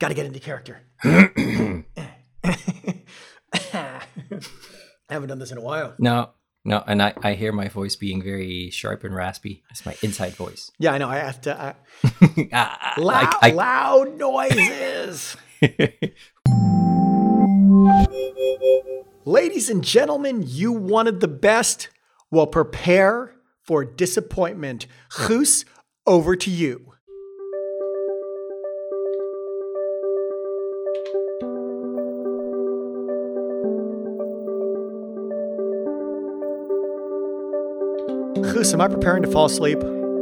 got to get into character. I haven't done this in a while. No, and I hear my voice being very sharp and raspy. It's my inside voice. Yeah, I know. I have to. I Loud noises. Ladies and gentlemen, you wanted the best? Well, prepare for disappointment. Guus, over to you. Guus, am I preparing to fall asleep?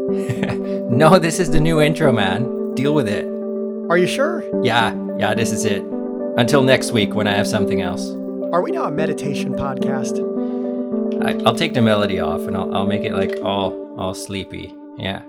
No, this is the new intro, man. Deal with it. Are you sure? Yeah, this is it. Until next week when I have something else. Are we now a meditation podcast? I'll take the melody off and I'll make it like all sleepy. Yeah.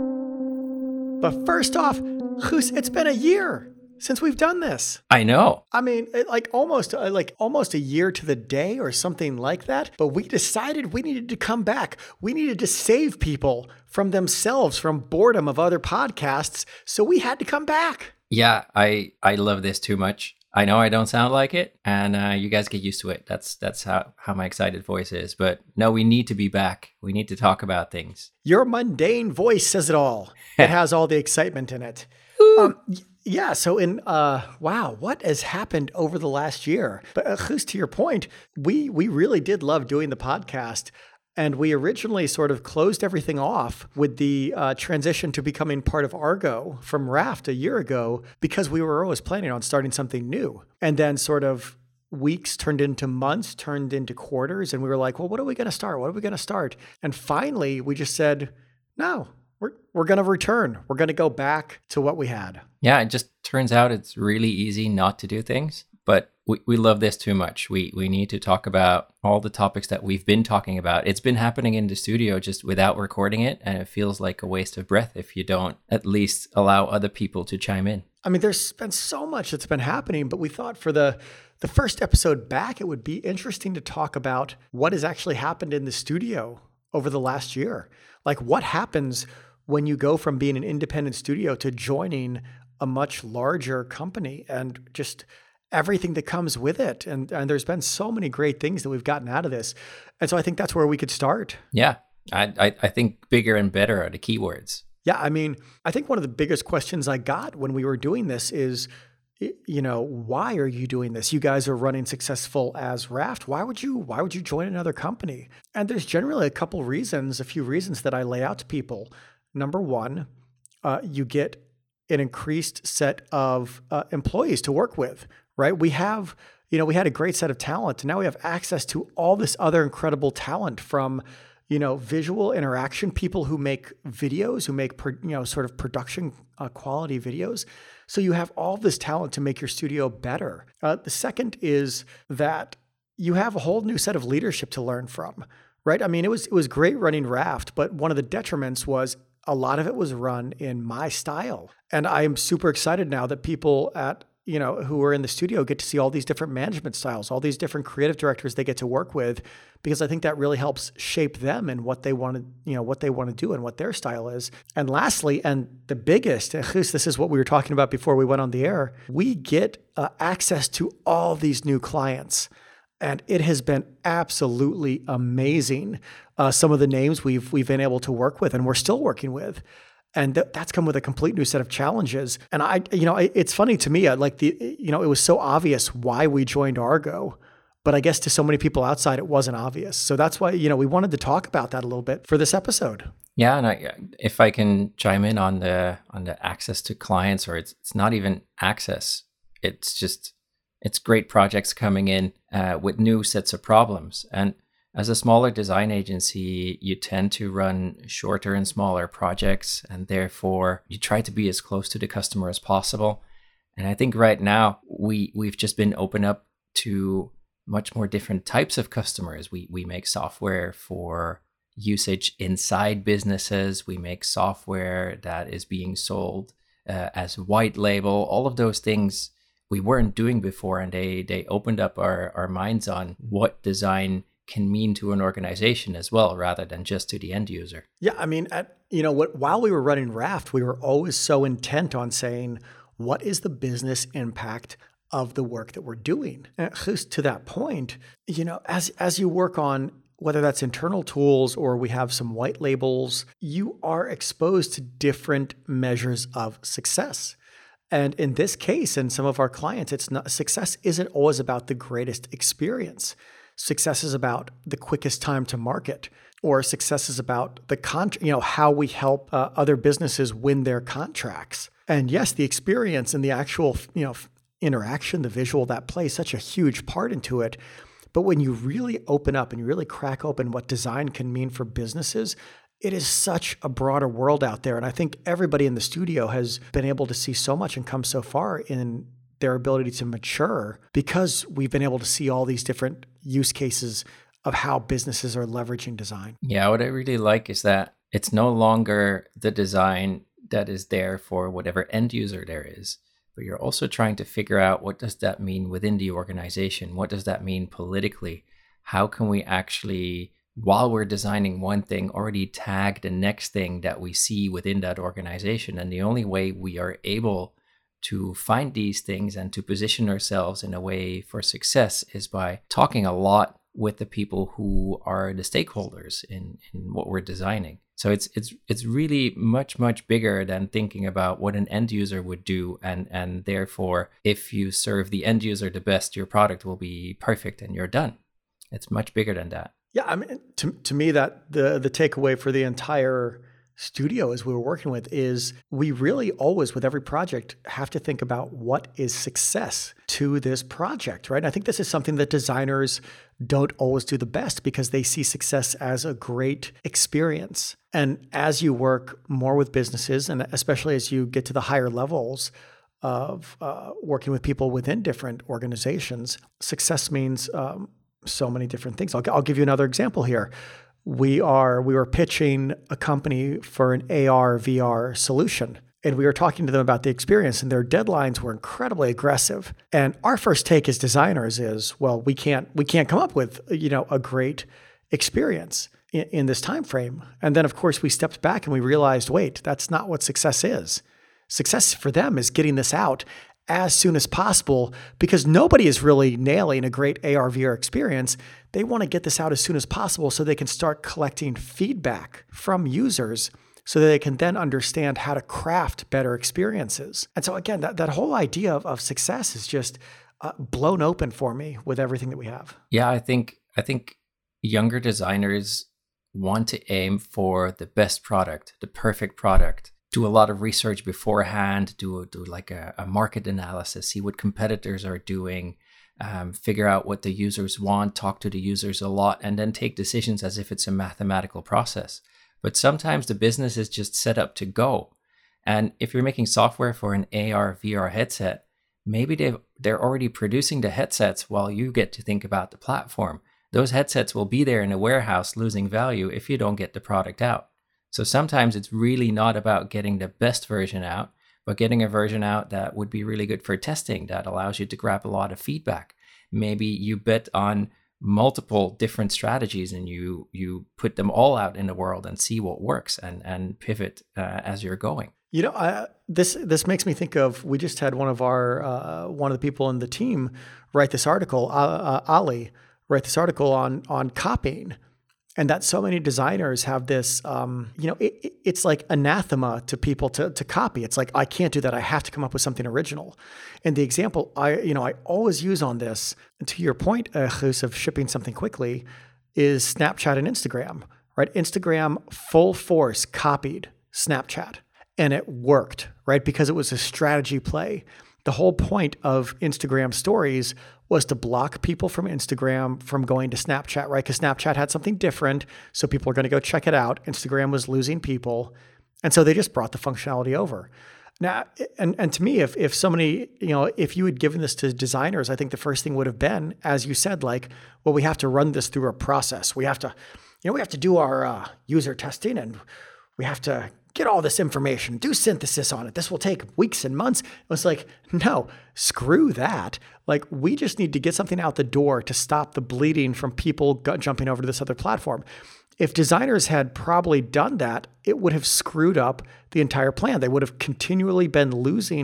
But first off, Guus, it's been a year since we've done this. I know. I mean, almost a year to the day or something like that. But we decided we needed to come back. We needed to save people from themselves, from boredom of other podcasts. So we had to come back. Yeah, I love this too much. I know I don't sound like it, and you guys get used to it. That's how my excited voice is. But no, we need to be back. We need to talk about things. Your mundane voice says it all. It has all the excitement in it. Yeah. So wow, what has happened over the last year? But Guus, to your point, we really did love doing the podcast. And we originally sort of closed everything off with the transition to becoming part of Argo from Raft a year ago, because we were always planning on starting something new. And then sort of weeks turned into months, turned into quarters. And we were like, well, what are we going to start? What are we going to start? And finally, we just said, no, we're going to return. We're going to go back to what we had. Yeah, it just turns out it's really easy not to do things. But we love this too much. We need to talk about all the topics that we've been talking about. It's been happening in the studio just without recording it. And it feels like a waste of breath if you don't at least allow other people to chime in. I mean, there's been so much that's been happening, but we thought for the first episode back, it would be interesting to talk about what has actually happened in the studio over the last year. Like, what happens when you go from being an independent studio to joining a much larger company, and just everything that comes with it. And there's been so many great things that we've gotten out of this. And so I think that's where we could start. Yeah, I think bigger and better are the keywords. Yeah, I mean, I think one of the biggest questions I got when we were doing this is, why are you doing this? You guys are running successful as Raft. Why would you join another company? And there's generally a few reasons that I lay out to people. Number one, you get an increased set of employees to work with. Right? We have, we had a great set of talent, and now we have access to all this other incredible talent from, visual interaction, people who make videos, who make, sort of production quality videos. So you have all this talent to make your studio better. The second is that you have a whole new set of leadership to learn from, right? I mean, it was great running Raft, but one of the detriments was a lot of it was run in my style. And I am super excited now that people who are in the studio get to see all these different management styles, all these different creative directors they get to work with, because I think that really helps shape them and what they want to do and what their style is. And lastly, and the biggest, at least this is what we were talking about before we went on the air, we get access to all these new clients. And it has been absolutely amazing. Some of the names we've been able to work with and we're still working with. And that's come with a complete new set of challenges. And it's funny to me, it was so obvious why we joined Argo, but I guess to so many people outside, it wasn't obvious. So that's why, we wanted to talk about that a little bit for this episode. Yeah. And if I can chime in on the access to clients, or it's not even access, it's great projects coming in with new sets of problems. And as a smaller design agency, you tend to run shorter and smaller projects, and therefore you try to be as close to the customer as possible. And I think right now we've just been open up to much more different types of customers. We make software for usage inside businesses. We make software that is being sold as white label. All of those things we weren't doing before, and they opened up our minds on what design can mean to an organization as well, rather than just to the end user. Yeah, I mean, while we were running Raft, we were always so intent on saying, what is the business impact of the work that we're doing? And just to that point, as you work on whether that's internal tools or we have some white labels, you are exposed to different measures of success. And in this case, in some of our clients, success isn't always about the greatest experience. Success is about the quickest time to market, or success is about how we help other businesses win their contracts. And yes, the experience and the actual, interaction, the visual, that plays such a huge part into it. But when you really open up and you really crack open what design can mean for businesses, it is such a broader world out there. And I think everybody in the studio has been able to see so much and come so far in their ability to mature because we've been able to see all these different use cases of how businesses are leveraging design. Yeah, what I really like is that it's no longer the design that is there for whatever end user there is, but you're also trying to figure out what does that mean within the organization? What does that mean politically? How can we actually, while we're designing one thing, already tag the next thing that we see within that organization? And the only way we are able to find these things and to position ourselves in a way for success is by talking a lot with the people who are the stakeholders in what we're designing. So it's really much, much bigger than thinking about what an end user would do. And therefore, if you serve the end user the best, your product will be perfect and you're done. It's much bigger than that. Yeah, I mean, to me, that the takeaway for the entire studio as we were working with is we really always, with every project, have to think about what is success to this project, right? And I think this is something that designers don't always do the best because they see success as a great experience. And as you work more with businesses, and especially as you get to the higher levels of working with people within different organizations, success means so many different things. I'll give you another example here. We were pitching a company for an AR VR solution, and we were talking to them about the experience, and their deadlines were incredibly aggressive. And our first take as designers is, well, we can't come up with a great experience in this time frame. And then of course we stepped back and we realized, wait, that's not what success is. Success for them is getting this out as soon as possible because nobody is really nailing a great AR VR experience. They want to get this out as soon as possible so they can start collecting feedback from users so that they can then understand how to craft better experiences. And so again, that whole idea of success is just blown open for me with everything that we have. Yeah, I think younger designers want to aim for the best product, the perfect product. Do a lot of research beforehand, do like a market analysis, see what competitors are doing, figure out what the users want, talk to the users a lot, and then take decisions as if it's a mathematical process. But sometimes the business is just set up to go. And if you're making software for an AR, VR headset, maybe they're already producing the headsets while you get to think about the platform. Those headsets will be there in a warehouse losing value if you don't get the product out. So sometimes it's really not about getting the best version out, but getting a version out that would be really good for testing, that allows you to grab a lot of feedback. Maybe you bet on multiple different strategies and you put them all out in the world and see what works and pivot as you're going. This makes me think of, we just had one of the people in the team write this article, Ali, write this article on copying. And that so many designers have this, it's like anathema to people to copy. It's like, I can't do that. I have to come up with something original. And the example I always use on this, to your point, Guus, of shipping something quickly, is Snapchat and Instagram, right? Instagram full force copied Snapchat, and it worked, right? Because it was a strategy play. The whole point of Instagram stories was to block people from Instagram from going to Snapchat, right? Because Snapchat had something different, so people are going to go check it out. Instagram was losing people, and so they just brought the functionality over. Now, and to me, if somebody, if you had given this to designers, I think the first thing would have been, as you said, like, well, we have to run this through a process. We have to do our user testing, and we have to get all this information, do synthesis on it. This will take weeks and months. It was like, no, screw that. Like, we just need to get something out the door to stop the bleeding from people jumping over to this other platform. If designers had probably done that, it would have screwed up the entire plan. They would have continually been losing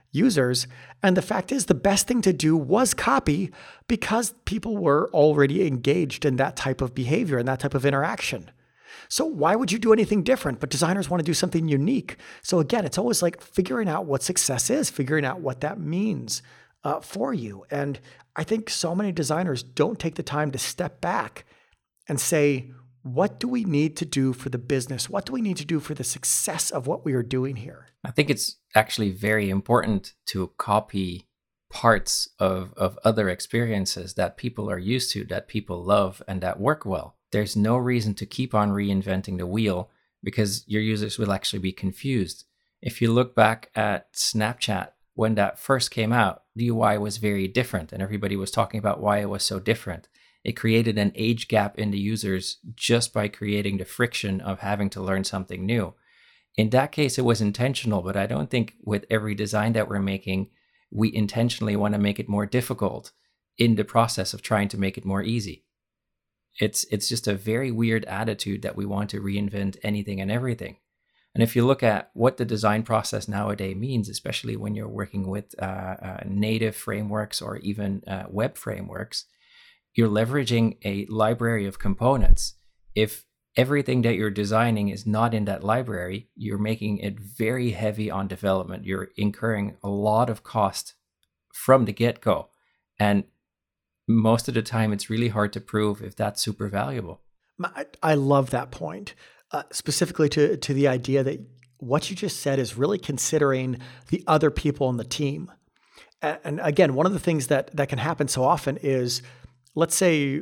users. And the fact is, the best thing to do was copy because people were already engaged in that type of behavior and that type of interaction. So why would you do anything different? But designers want to do something unique. So again, it's always like figuring out what success is, figuring out what that means for you. And I think so many designers don't take the time to step back and say, what do we need to do for the business? What do we need to do for the success of what we are doing here? I think it's actually very important to copy parts of other experiences that people are used to, that people love, and that work well. There's no reason to keep on reinventing the wheel because your users will actually be confused. If you look back at Snapchat, when that first came out, the UI was very different and everybody was talking about why it was so different. It created an age gap in the users just by creating the friction of having to learn something new. In that case, it was intentional, but I don't think with every design that we're making, we intentionally want to make it more difficult in the process of trying to make it more easy. It's just a very weird attitude that we want to reinvent anything and everything. And if you look at what the design process nowadays means, especially when you're working with native frameworks or even web frameworks, you're leveraging a library of components. If everything that you're designing is not in that library, you're making it very heavy on development. You're incurring a lot of cost from the get-go. And most of the time, it's really hard to prove if that's super valuable. I love that point, specifically to the idea that what you just said is really considering the other people on the team. And again, one of the things that can happen so often is, let's say,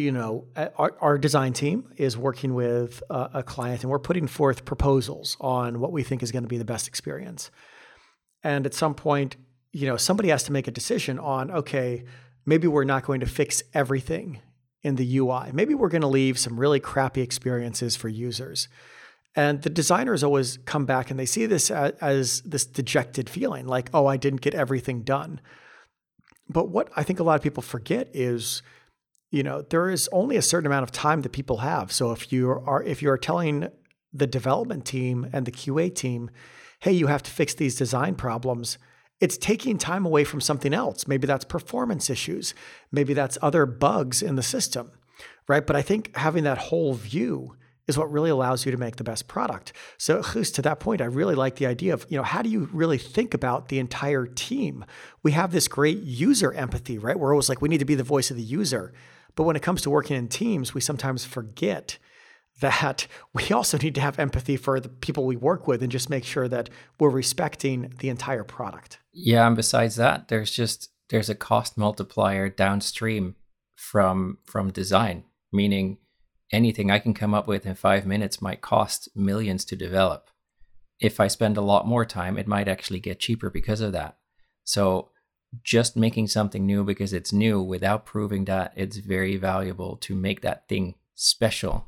our design team is working with a client and we're putting forth proposals on what we think is going to be the best experience. And at some point, somebody has to make a decision on, okay, maybe we're not going to fix everything in the UI. Maybe we're going to leave some really crappy experiences for users. And the designers always come back and they see this as this dejected feeling, like, oh, I didn't get everything done. But what I think a lot of people forget is, there is only a certain amount of time that people have. So if you are telling the development team and the QA team, hey, you have to fix these design problems, it's taking time away from something else. Maybe that's performance issues. Maybe that's other bugs in the system, right? But I think having that whole view is what really allows you to make the best product. So Guus, to that point, I really like the idea of, how do you really think about the entire team? We have this great user empathy, right? We're always like, we need to be the voice of the user. But when it comes to working in teams, we sometimes forget that we also need to have empathy for the people we work with and just make sure that we're respecting the entire product. Yeah, and besides that, there's a cost multiplier downstream from design, meaning anything I can come up with in 5 minutes might cost millions to develop. If I spend a lot more time, it might actually get cheaper because of that. So just making something new because it's new without proving that it's very valuable to make that thing special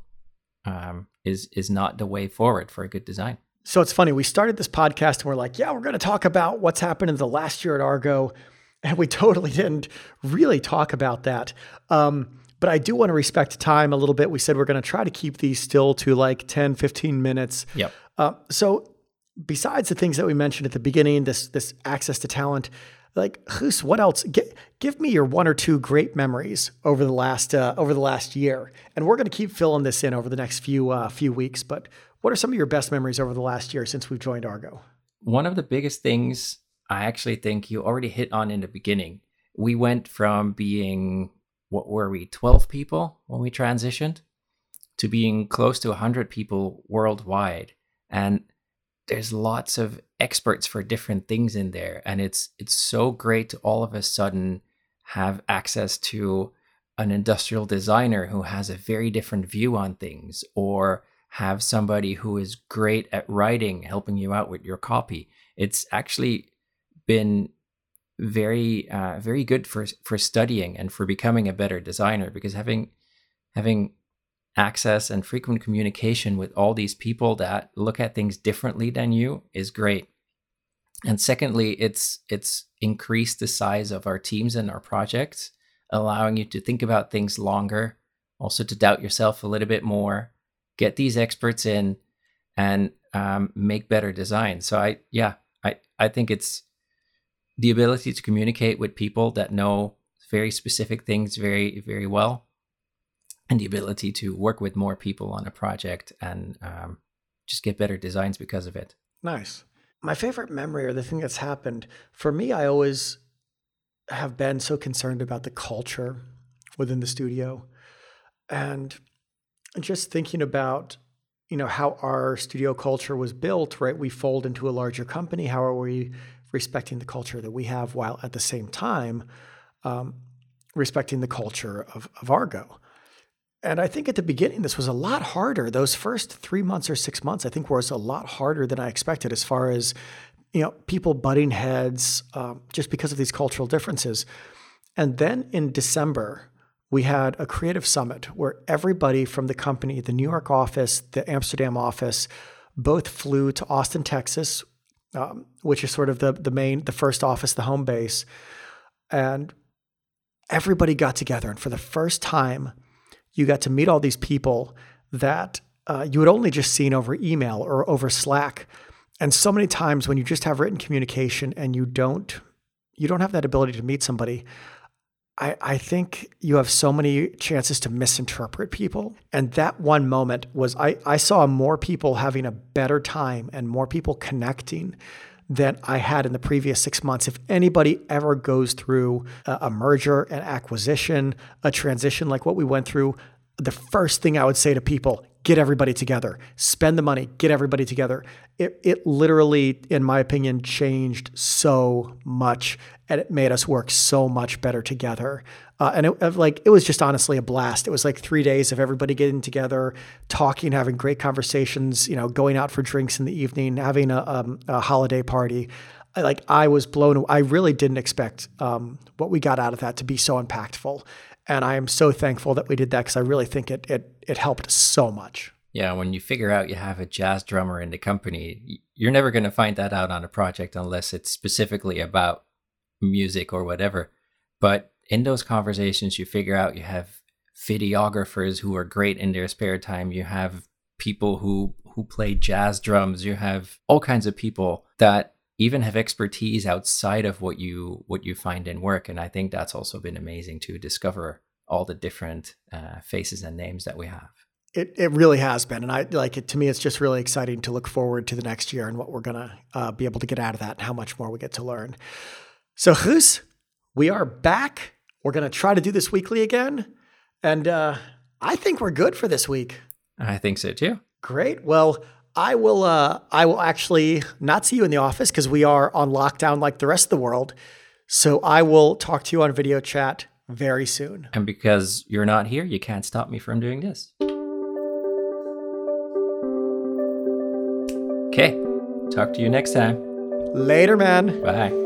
is not the way forward for a good design. So it's funny, we started this podcast and we're like, yeah, we're going to talk about what's happened in the last year at Argo. And we totally didn't really talk about that. But I do want to respect time a little bit. We said we're going to try to keep these still to like 10, 15 minutes. Yep. So besides the things that we mentioned at the beginning, this access to talent, like, Guus, what else? Give me your one or two great memories over the last year, and we're going to keep filling this in over the next few weeks. But what are some of your best memories over the last year since we've joined Argo? One of the biggest things I actually think you already hit on in the beginning. We went from being, 12 people when we transitioned, to being close to 100 people worldwide, and there's lots of experts for different things in there. And it's so great to all of a sudden have access to an industrial designer who has a very different view on things, or have somebody who is great at writing, helping you out with your copy. It's actually been very, very good for studying and for becoming a better designer, because having access and frequent communication with all these people that look at things differently than you is great. And secondly, it's increased the size of our teams and our projects, allowing you to think about things longer, also to doubt yourself a little bit more, get these experts in, and make better designs. So I think it's the ability to communicate with people that know very specific things very, very well, and the ability to work with more people on a project and just get better designs because of it. Nice. My favorite memory, or the thing that's happened for me, I always have been so concerned about the culture within the studio, and just thinking about, how our studio culture was built, right? We fold into a larger company. How are we respecting the culture that we have while at the same time respecting the culture of Argo? And I think at the beginning, this was a lot harder. Those first 3 months or 6 months, I think, was a lot harder than I expected as far as, people butting heads just because of these cultural differences. And then in December, we had a creative summit where everybody from the company, the New York office, the Amsterdam office, both flew to Austin, Texas, which is sort of the first office, the home base. And everybody got together. And for the first time, you got to meet all these people that you had only just seen over email or over Slack. And so many times when you just have written communication and you don't have that ability to meet somebody, I think you have so many chances to misinterpret people. And that one moment was, I saw more people having a better time and more people connecting than I had in the previous 6 months. If anybody ever goes through a merger, an acquisition, a transition like what we went through, the first thing I would say to people, get everybody together, spend the money, get everybody together. It literally, in my opinion, changed so much, and it made us work so much better together. And it was just honestly a blast. It was like 3 days of everybody getting together, talking, having great conversations, going out for drinks in the evening, having a holiday party. I was blown away. I really didn't expect what we got out of that to be so impactful. And I am so thankful that we did that, because I really think it helped so much. Yeah, when you figure out you have a jazz drummer in the company, you're never going to find that out on a project unless it's specifically about music or whatever. But in those conversations, you figure out you have videographers who are great in their spare time. You have people who play jazz drums. You have all kinds of people that even have expertise outside of what you find in work. And I think that's also been amazing to discover all the different faces and names that we have. It really has been. And I like it. To me, it's just really exciting to look forward to the next year and what we're going to be able to get out of that and how much more we get to learn. So Guus, we are back. We're going to try to do this weekly again. And I think we're good for this week. I think so too. Great. Well, I will actually not see you in the office because we are on lockdown like the rest of the world. So I will talk to you on video chat very soon. And because you're not here, you can't stop me from doing this. Okay. Talk to you next time. Later, man. Bye.